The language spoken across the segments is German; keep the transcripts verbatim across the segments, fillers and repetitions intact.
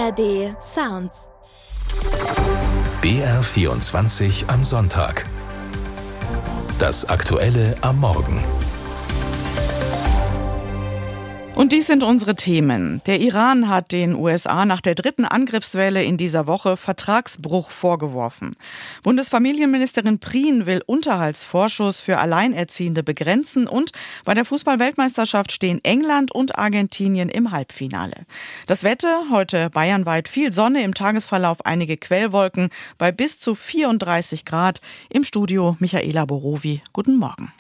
A R D Sounds. B R vierundzwanzig am Sonntag. Das Aktuelle am Morgen. Und dies sind unsere Themen. Der Iran hat den U S A nach der dritten Angriffswelle in dieser Woche Vertragsbruch vorgeworfen. Bundesfamilienministerin Prien will Unterhaltsvorschuss für Alleinerziehende begrenzen und bei der Fußball-Weltmeisterschaft stehen England und Argentinien im Halbfinale. Das Wetter, heute bayernweit viel Sonne, im Tagesverlauf einige Quellwolken bei bis zu vierunddreißig Grad. Im Studio Michaela Borowi. Guten Morgen.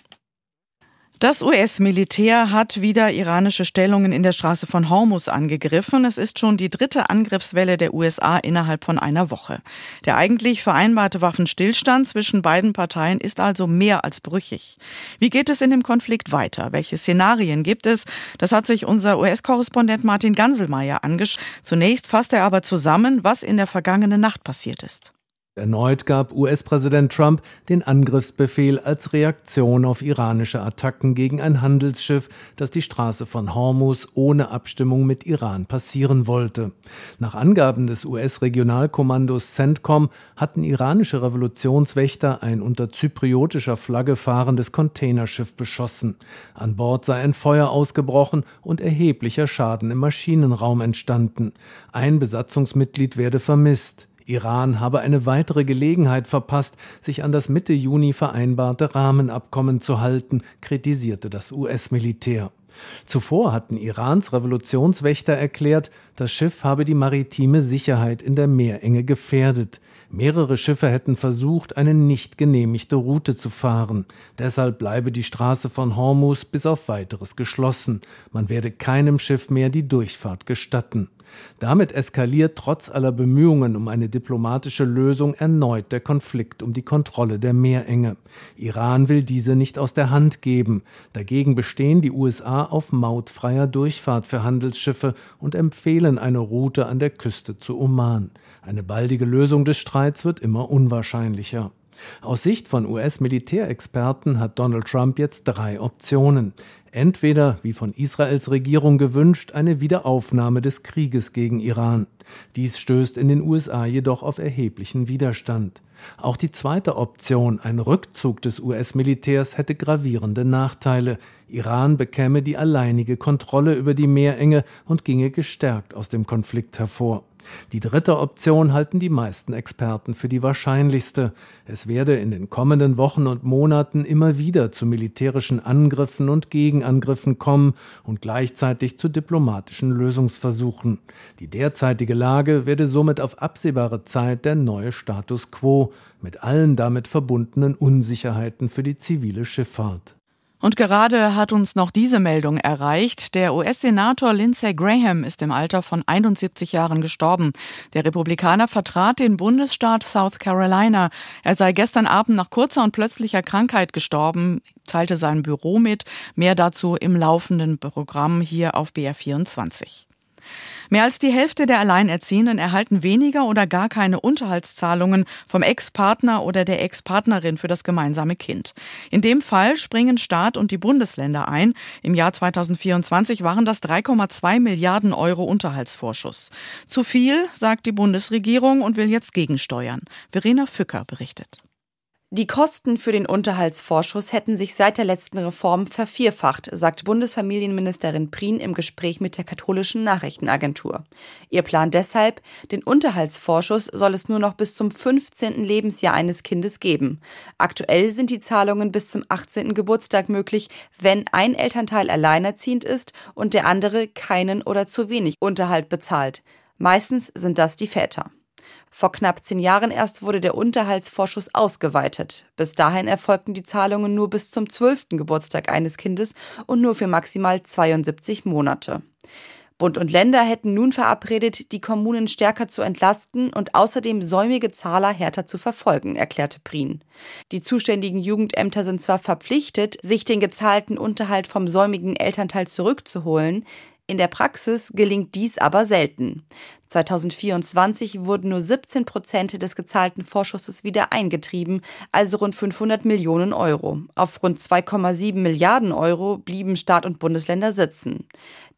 Das U S-Militär hat wieder iranische Stellungen in der Straße von Hormuz angegriffen. Es ist schon die dritte Angriffswelle der U S A innerhalb von einer Woche. Der eigentlich vereinbarte Waffenstillstand zwischen beiden Parteien ist also mehr als brüchig. Wie geht es in dem Konflikt weiter? Welche Szenarien gibt es? Das hat sich unser U S-Korrespondent Martin Ganselmeier angeschaut. Zunächst fasst er aber zusammen, was in der vergangenen Nacht passiert ist. Erneut gab U S-Präsident Trump den Angriffsbefehl als Reaktion auf iranische Attacken gegen ein Handelsschiff, das die Straße von Hormuz ohne Abstimmung mit Iran passieren wollte. Nach Angaben des U S-Regionalkommandos CENTCOM hatten iranische Revolutionswächter ein unter zypriotischer Flagge fahrendes Containerschiff beschossen. An Bord sei ein Feuer ausgebrochen und erheblicher Schaden im Maschinenraum entstanden. Ein Besatzungsmitglied werde vermisst. Iran habe eine weitere Gelegenheit verpasst, sich an das Mitte Juni vereinbarte Rahmenabkommen zu halten, kritisierte das U S-Militär. Zuvor hatten Irans Revolutionswächter erklärt, das Schiff habe die maritime Sicherheit in der Meerenge gefährdet. Mehrere Schiffe hätten versucht, eine nicht genehmigte Route zu fahren. Deshalb bleibe die Straße von Hormuz bis auf Weiteres geschlossen. Man werde keinem Schiff mehr die Durchfahrt gestatten. Damit eskaliert trotz aller Bemühungen um eine diplomatische Lösung erneut der Konflikt um die Kontrolle der Meerenge. Iran will diese nicht aus der Hand geben. Dagegen bestehen die U S A auf mautfreier Durchfahrt für Handelsschiffe und empfehlen eine Route an der Küste zu Oman. Eine baldige Lösung des Streits wird immer unwahrscheinlicher. Aus Sicht von U S-Militärexperten hat Donald Trump jetzt drei Optionen. Entweder, wie von Israels Regierung gewünscht, eine Wiederaufnahme des Krieges gegen Iran. Dies stößt in den U S A jedoch auf erheblichen Widerstand. Auch die zweite Option, ein Rückzug des U S-Militärs, hätte gravierende Nachteile. Iran bekäme die alleinige Kontrolle über die Meerenge und ginge gestärkt aus dem Konflikt hervor. Die dritte Option halten die meisten Experten für die wahrscheinlichste. Es werde in den kommenden Wochen und Monaten immer wieder zu militärischen Angriffen und Gegenangriffen kommen und gleichzeitig zu diplomatischen Lösungsversuchen. Die derzeitige Lage werde somit auf absehbare Zeit der neue Status quo, mit allen damit verbundenen Unsicherheiten für die zivile Schifffahrt. Und gerade hat uns noch diese Meldung erreicht. Der U S-Senator Lindsey Graham ist im Alter von einundsiebzig Jahren gestorben. Der Republikaner vertrat den Bundesstaat South Carolina. Er sei gestern Abend nach kurzer und plötzlicher Krankheit gestorben, teilte sein Büro mit. Mehr dazu im laufenden Programm hier auf B R vierundzwanzig. Mehr als die Hälfte der Alleinerziehenden erhalten weniger oder gar keine Unterhaltszahlungen vom Ex-Partner oder der Ex-Partnerin für das gemeinsame Kind. In dem Fall springen Staat und die Bundesländer ein. Im Jahr zweitausendvierundzwanzig waren das drei Komma zwei Milliarden Euro Unterhaltsvorschuss. Zu viel, sagt die Bundesregierung und will jetzt gegensteuern. Verena Fücker berichtet. Die Kosten für den Unterhaltsvorschuss hätten sich seit der letzten Reform vervierfacht, sagt Bundesfamilienministerin Prien im Gespräch mit der katholischen Nachrichtenagentur. Ihr Plan deshalb: Den Unterhaltsvorschuss soll es nur noch bis zum fünfzehnten Lebensjahr eines Kindes geben. Aktuell sind die Zahlungen bis zum achtzehnten Geburtstag möglich, wenn ein Elternteil alleinerziehend ist und der andere keinen oder zu wenig Unterhalt bezahlt. Meistens sind das die Väter. Vor knapp zehn Jahren erst wurde der Unterhaltsvorschuss ausgeweitet. Bis dahin erfolgten die Zahlungen nur bis zum zwölften Geburtstag eines Kindes und nur für maximal zweiundsiebzig Monate. Bund und Länder hätten nun verabredet, die Kommunen stärker zu entlasten und außerdem säumige Zahler härter zu verfolgen, erklärte Prien. Die zuständigen Jugendämter sind zwar verpflichtet, sich den gezahlten Unterhalt vom säumigen Elternteil zurückzuholen, in der Praxis gelingt dies aber selten. zweitausendvierundzwanzig wurden nur siebzehn Prozent des gezahlten Vorschusses wieder eingetrieben, also rund fünfhundert Millionen Euro. Auf rund zwei Komma sieben Milliarden Euro blieben Staat und Bundesländer sitzen.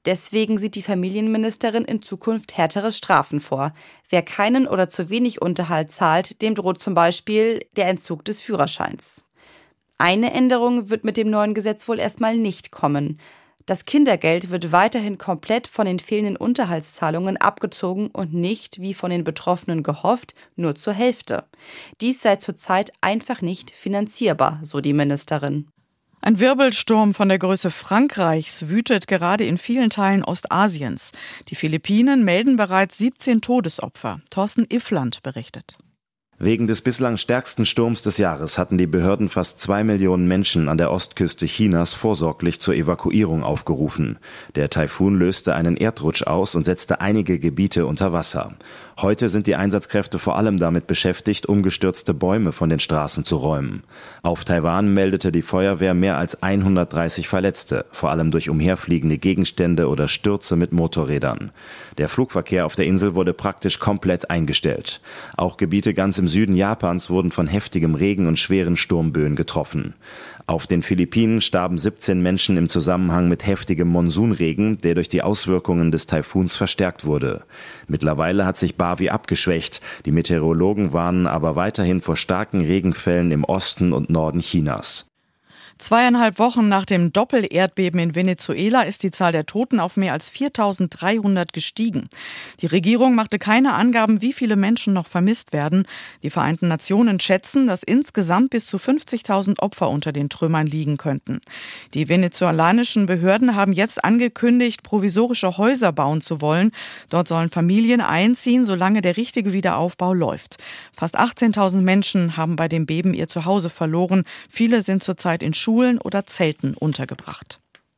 Deswegen sieht die Familienministerin in Zukunft härtere Strafen vor. Wer keinen oder zu wenig Unterhalt zahlt, dem droht zum Beispiel der Entzug des Führerscheins. Eine Änderung wird mit dem neuen Gesetz wohl erstmal nicht kommen. Das Kindergeld wird weiterhin komplett von den fehlenden Unterhaltszahlungen abgezogen und nicht, wie von den Betroffenen gehofft, nur zur Hälfte. Dies sei zurzeit einfach nicht finanzierbar, so die Ministerin. Ein Wirbelsturm von der Größe Frankreichs wütet gerade in vielen Teilen Ostasiens. Die Philippinen melden bereits siebzehn Todesopfer. Thorsten Iffland berichtet. Wegen des bislang stärksten Sturms des Jahres hatten die Behörden fast zwei Millionen Menschen an der Ostküste Chinas vorsorglich zur Evakuierung aufgerufen. Der Taifun löste einen Erdrutsch aus und setzte einige Gebiete unter Wasser. Heute sind die Einsatzkräfte vor allem damit beschäftigt, umgestürzte Bäume von den Straßen zu räumen. Auf Taiwan meldete die Feuerwehr mehr als hundertdreißig Verletzte, vor allem durch umherfliegende Gegenstände oder Stürze mit Motorrädern. Der Flugverkehr auf der Insel wurde praktisch komplett eingestellt. Auch Gebiete ganz im Süden Japans wurden von heftigem Regen und schweren Sturmböen getroffen. Auf den Philippinen starben siebzehn Menschen im Zusammenhang mit heftigem Monsunregen, der durch die Auswirkungen des Taifuns verstärkt wurde. Mittlerweile hat sich Bavi abgeschwächt. Die Meteorologen warnen aber weiterhin vor starken Regenfällen im Osten und Norden Chinas. Zweieinhalb Wochen nach dem Doppel-Erdbeben in Venezuela ist die Zahl der Toten auf mehr als viertausenddreihundert gestiegen. Die Regierung machte keine Angaben, wie viele Menschen noch vermisst werden. Die Vereinten Nationen schätzen, dass insgesamt bis zu fünfzigtausend Opfer unter den Trümmern liegen könnten. Die venezolanischen Behörden haben jetzt angekündigt, provisorische Häuser bauen zu wollen. Dort sollen Familien einziehen, solange der richtige Wiederaufbau läuft. Fast achtzehntausend Menschen haben bei dem Beben ihr Zuhause verloren. Viele sind zurzeit in Schulen oder Zelten untergebracht.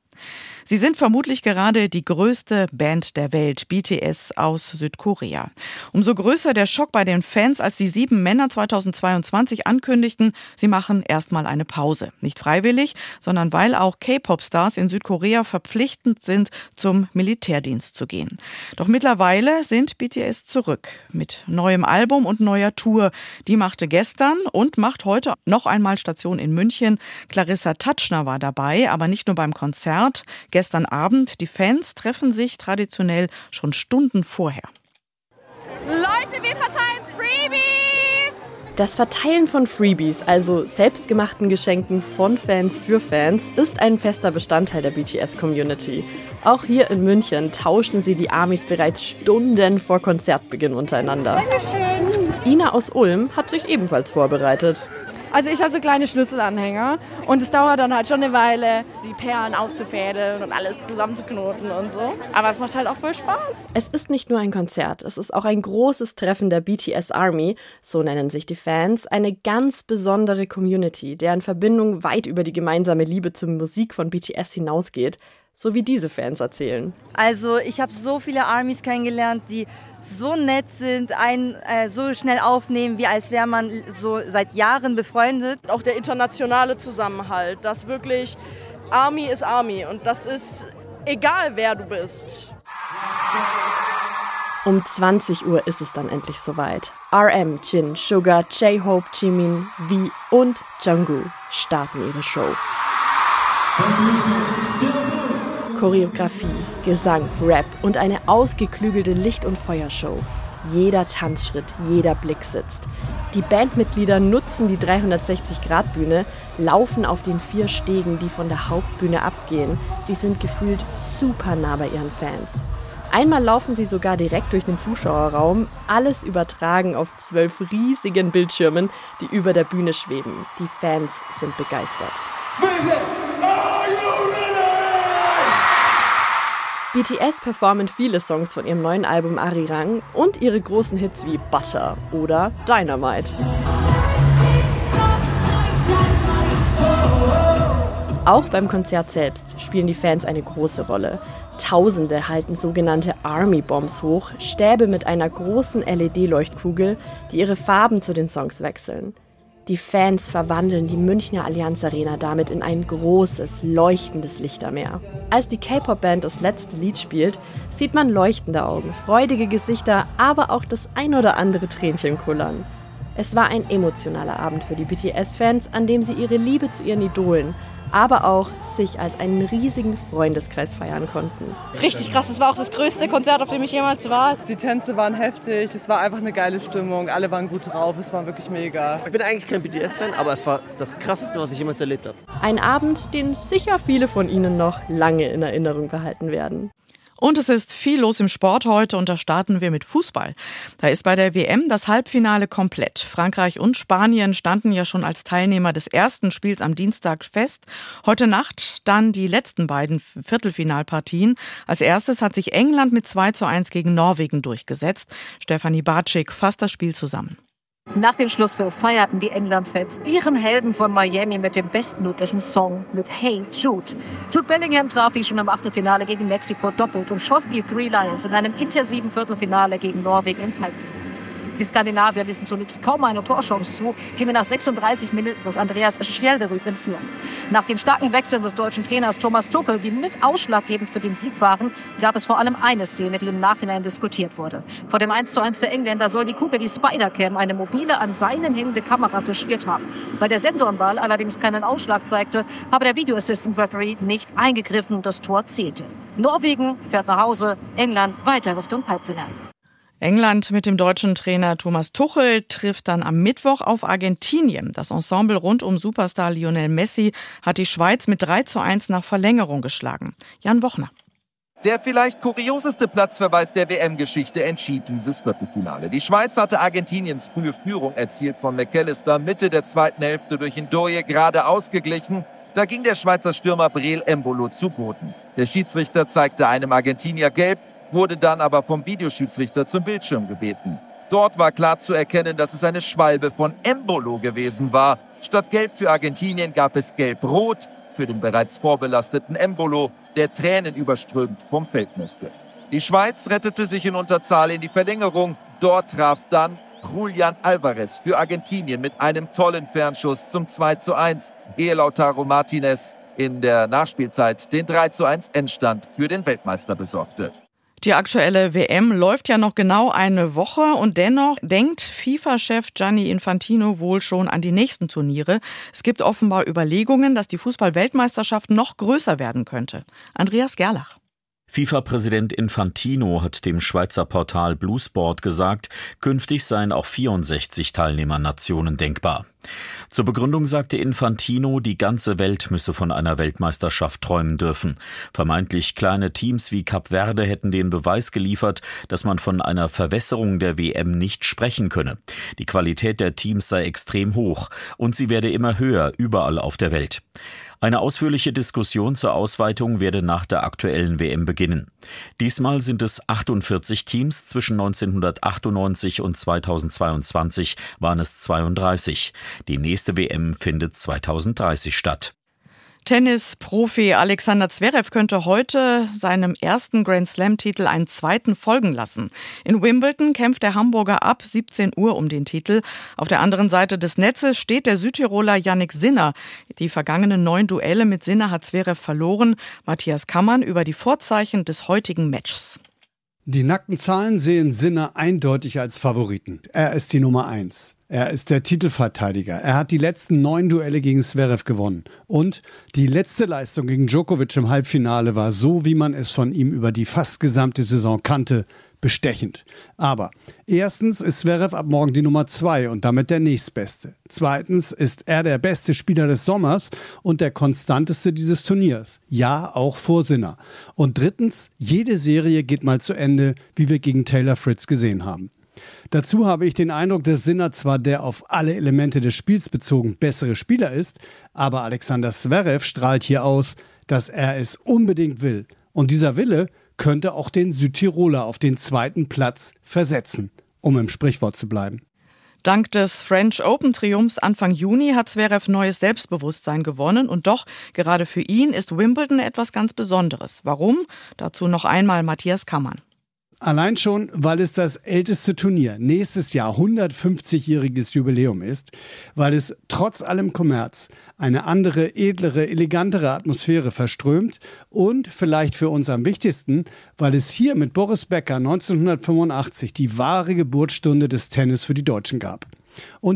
Sie sind vermutlich gerade die größte Band der Welt, B T S aus Südkorea. Umso größer der Schock bei den Fans, als die sieben Männer zweitausendzweiundzwanzig ankündigten, sie machen erstmal eine Pause. Nicht freiwillig, sondern weil auch K-Pop-Stars in Südkorea verpflichtend sind, zum Militärdienst zu gehen. Doch mittlerweile sind B T S zurück mit neuem Album und neuer Tour. Die machte gestern und macht heute noch einmal Station in München. Clarissa Tatschner war dabei, aber nicht nur beim Konzert. Gestern Abend, die Fans treffen sich traditionell schon Stunden vorher. Leute, wir verteilen Freebies! Das Verteilen von Freebies, also selbstgemachten Geschenken von Fans für Fans, ist ein fester Bestandteil der B T S-Community. Auch hier in München tauschen sie die Armys bereits Stunden vor Konzertbeginn untereinander. Dankeschön. Ina aus Ulm hat sich ebenfalls vorbereitet. Also ich habe so kleine Schlüsselanhänger und es dauert dann halt schon eine Weile, die Perlen aufzufädeln und alles zusammenzuknoten und so. Aber es macht halt auch voll Spaß. Es ist nicht nur ein Konzert, es ist auch ein großes Treffen der B T S Army, so nennen sich die Fans, eine ganz besondere Community, deren Verbindung weit über die gemeinsame Liebe zur Musik von B T S hinausgeht, so wie diese Fans erzählen. Also ich habe so viele Armys kennengelernt, die so nett sind, einen äh, so schnell aufnehmen, wie als wäre man so seit Jahren befreundet. Auch der internationale Zusammenhalt, dass wirklich Army ist Army und das ist egal, wer du bist. Um zwanzig Uhr ist es dann endlich soweit. R M, Jin, Sugar, J-Hope, Jimin, V und Jungkook starten ihre Show. Choreografie, Gesang, Rap und eine ausgeklügelte Licht- und Feuershow. Jeder Tanzschritt, jeder Blick sitzt. Die Bandmitglieder nutzen die dreihundertsechzig Grad Bühne, laufen auf den vier Stegen, die von der Hauptbühne abgehen. Sie sind gefühlt super nah bei ihren Fans. Einmal laufen sie sogar direkt durch den Zuschauerraum, alles übertragen auf zwölf riesigen Bildschirmen, die über der Bühne schweben. Die Fans sind begeistert. B T S performen viele Songs von ihrem neuen Album Arirang und ihre großen Hits wie Butter oder Dynamite. Auch beim Konzert selbst spielen die Fans eine große Rolle. Tausende halten sogenannte Army Bombs hoch, Stäbe mit einer großen L E D-Leuchtkugel, die ihre Farben zu den Songs wechseln. Die Fans verwandeln die Münchner Allianz Arena damit in ein großes, leuchtendes Lichtermeer. Als die K-Pop-Band das letzte Lied spielt, sieht man leuchtende Augen, freudige Gesichter, aber auch das ein oder andere Tränchen kullern. Es war ein emotionaler Abend für die B T S-Fans, an dem sie ihre Liebe zu ihren Idolen, aber auch sich als einen riesigen Freundeskreis feiern konnten. Richtig krass, es war auch das größte Konzert, auf dem ich jemals war. Die Tänze waren heftig, es war einfach eine geile Stimmung, alle waren gut drauf, es war wirklich mega. Ich bin eigentlich kein B T S-Fan, aber es war das Krasseste, was ich jemals erlebt habe. Ein Abend, den sicher viele von Ihnen noch lange in Erinnerung behalten werden. Und es ist viel los im Sport heute und da starten wir mit Fußball. Da ist bei der W M das Halbfinale komplett. Frankreich und Spanien standen ja schon als Teilnehmer des ersten Spiels am Dienstag fest. Heute Nacht dann die letzten beiden Viertelfinalpartien. Als erstes hat sich England mit zwei zu eins gegen Norwegen durchgesetzt. Stefanie Bartschik fasst das Spiel zusammen. Nach dem Schlusspfiff feierten die England-Fans ihren Helden von Miami mit dem bestmöglichen Song mit Hey Jude. Jude Bellingham traf wie schon im Achtelfinale gegen Mexiko doppelt und schoss die Three Lions in einem intensiven Viertelfinale gegen Norwegen ins Halbfinale. Die Skandinavier ließen zunächst kaum eine Torchance zu, gingen nach sechsunddreißig Minuten durch Andreas Schjelderud in Führung. Nach den starken Wechseln des deutschen Trainers Thomas Tuchel, die mit ausschlaggebend für den Sieg waren, gab es vor allem eine Szene, die im Nachhinein diskutiert wurde. Vor dem eins zu eins der Engländer soll die Kugel, die Spider-Cam, eine mobile, an Seilen hängende Kamera touchiert haben. Weil der Sensorenball allerdings keinen Ausschlag zeigte, habe der Video Assistant Referee nicht eingegriffen, das Tor zählte. Norwegen fährt nach Hause, England weiter Richtung Halbfinale. England mit dem deutschen Trainer Thomas Tuchel trifft dann am Mittwoch auf Argentinien. Das Ensemble rund um Superstar Lionel Messi hat die Schweiz mit drei zu eins nach Verlängerung geschlagen. Jan Wochner. Der vielleicht kurioseste Platzverweis der W M-Geschichte entschied dieses Viertelfinale. Die Schweiz hatte Argentiniens frühe Führung erzielt von McAllister, Mitte der zweiten Hälfte durch Ndoye gerade ausgeglichen. Da ging der Schweizer Stürmer Breel Embolo zu Boden. Der Schiedsrichter zeigte einem Argentinier gelb, wurde dann aber vom Videoschiedsrichter zum Bildschirm gebeten. Dort war klar zu erkennen, dass es eine Schwalbe von Embolo gewesen war. Statt Gelb für Argentinien gab es Gelb-Rot für den bereits vorbelasteten Embolo, der tränenüberströmt vom Feld musste. Die Schweiz rettete sich in Unterzahl in die Verlängerung. Dort traf dann Julian Alvarez für Argentinien mit einem tollen Fernschuss zum zwei zu eins, ehe Lautaro Martinez in der Nachspielzeit den drei zu eins Endstand für den Weltmeister besorgte. Die aktuelle W M läuft ja noch genau eine Woche und dennoch denkt FIFA-Chef Gianni Infantino wohl schon an die nächsten Turniere. Es gibt offenbar Überlegungen, dass die Fußball-Weltmeisterschaft noch größer werden könnte. Andreas Gerlach. FIFA-Präsident Infantino hat dem Schweizer Portal Blue Sport gesagt, künftig seien auch vierundsechzig Teilnehmernationen denkbar. Zur Begründung sagte Infantino, die ganze Welt müsse von einer Weltmeisterschaft träumen dürfen. Vermeintlich kleine Teams wie Kap Verde hätten den Beweis geliefert, dass man von einer Verwässerung der W M nicht sprechen könne. Die Qualität der Teams sei extrem hoch und sie werde immer höher überall auf der Welt. Eine ausführliche Diskussion zur Ausweitung werde nach der aktuellen W M beginnen. Diesmal sind es achtundvierzig Teams, zwischen neunzehnhundertachtundneunzig und zweitausendzweiundzwanzig waren es zweiunddreißig. Die nächste W M findet zweitausenddreißig statt. Tennisprofi Alexander Zverev könnte heute seinem ersten Grand-Slam-Titel einen zweiten folgen lassen. In Wimbledon kämpft der Hamburger ab siebzehn Uhr um den Titel. Auf der anderen Seite des Netzes steht der Südtiroler Jannik Sinner. Die vergangenen neun Duelle mit Sinner hat Zverev verloren. Matthias Kammann über die Vorzeichen des heutigen Matches. Die nackten Zahlen sehen Sinner eindeutig als Favoriten. Er ist die Nummer eins. Er ist der Titelverteidiger. Er hat die letzten neun Duelle gegen Zverev gewonnen. Und die letzte Leistung gegen Djokovic im Halbfinale war so, wie man es von ihm über die fast gesamte Saison kannte, bestechend. Aber erstens ist Zverev ab morgen die Nummer zwei und damit der nächstbeste. Zweitens ist er der beste Spieler des Sommers und der konstanteste dieses Turniers. Ja, auch vor Sinner. Und drittens, jede Serie geht mal zu Ende, wie wir gegen Taylor Fritz gesehen haben. Dazu habe ich den Eindruck, dass Sinner zwar der auf alle Elemente des Spiels bezogen bessere Spieler ist, aber Alexander Zverev strahlt hier aus, dass er es unbedingt will. Und dieser Wille könnte auch den Südtiroler auf den zweiten Platz versetzen, um im Sprichwort zu bleiben. Dank des French Open-Triumphs Anfang Juni hat Zverev neues Selbstbewusstsein gewonnen. Und doch, gerade für ihn ist Wimbledon etwas ganz Besonderes. Warum? Dazu noch einmal Matthias Kammann. Allein schon, weil es das älteste Turnier, nächstes Jahr hundertfünfzigjähriges Jubiläum ist, weil es trotz allem Kommerz eine andere, edlere, elegantere Atmosphäre verströmt und vielleicht für uns am wichtigsten, weil es hier mit Boris Becker neunzehnhundertfünfundachtzig die wahre Geburtsstunde des Tennis für die Deutschen gab. Und ja,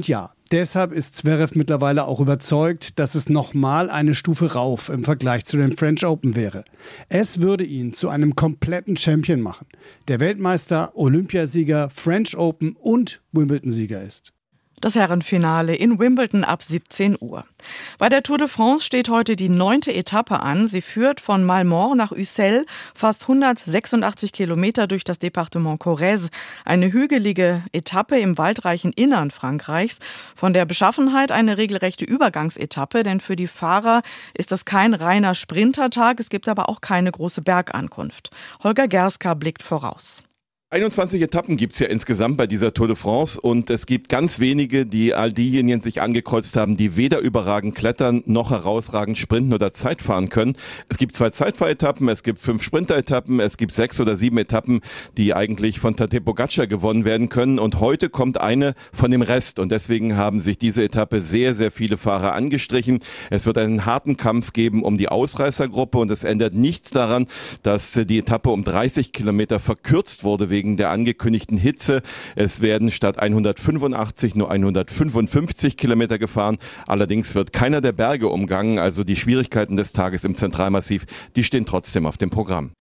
Deshalb ist Zverev mittlerweile auch überzeugt, dass es nochmal eine Stufe rauf im Vergleich zu den French Open wäre. Es würde ihn zu einem kompletten Champion machen, der Weltmeister, Olympiasieger, French Open und Wimbledon-Sieger ist. Das Herrenfinale in Wimbledon ab siebzehn Uhr. Bei der Tour de France steht heute die neunte Etappe an. Sie führt von Malmort nach Ussel, fast hundertsechsundachtzig Kilometer durch das Departement Corrèze. Eine hügelige Etappe im waldreichen Innern Frankreichs. Von der Beschaffenheit eine regelrechte Übergangsetappe, denn für die Fahrer ist das kein reiner Sprintertag. Es gibt aber auch keine große Bergankunft. Holger Gerska blickt voraus. einundzwanzig Etappen gibt's ja insgesamt bei dieser Tour de France und es gibt ganz wenige, die all diejenigen sich angekreuzt haben, die weder überragend klettern noch herausragend sprinten oder Zeit fahren können. Es gibt zwei Zeitfahretappen, es gibt fünf Sprinteretappen, es gibt sechs oder sieben Etappen, die eigentlich von Tadej Pogačar gewonnen werden können und heute kommt eine von dem Rest und deswegen haben sich diese Etappe sehr, sehr viele Fahrer angestrichen. Es wird einen harten Kampf geben um die Ausreißergruppe und es ändert nichts daran, dass die Etappe um dreißig Kilometer verkürzt wurde wegen wegen der angekündigten Hitze. Es werden statt hundertfünfundachtzig nur hundertfünfundfünfzig Kilometer gefahren. Allerdings wird keiner der Berge umgangen, also die Schwierigkeiten des Tages im Zentralmassiv, die stehen trotzdem auf dem Programm.